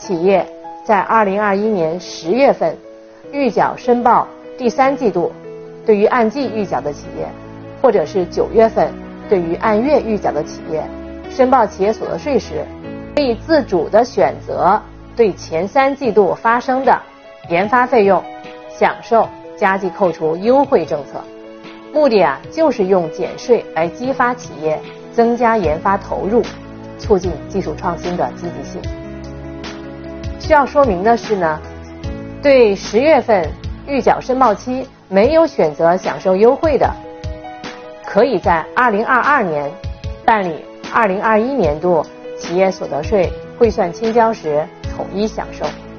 企业在2021年10月份预缴申报第3季度对于按季预缴的企业，或者是9月份对于按月预缴的企业，申报企业所得税时，可以自主的选择对前3季度发生的研发费用享受加计扣除优惠政策。目的就是用减税来激发企业增加研发投入，促进技术创新的积极性。需要说明的是呢，对10月份预缴申报期没有选择享受优惠的，可以在2022年办理2021年度企业所得税汇算清交时统一享受。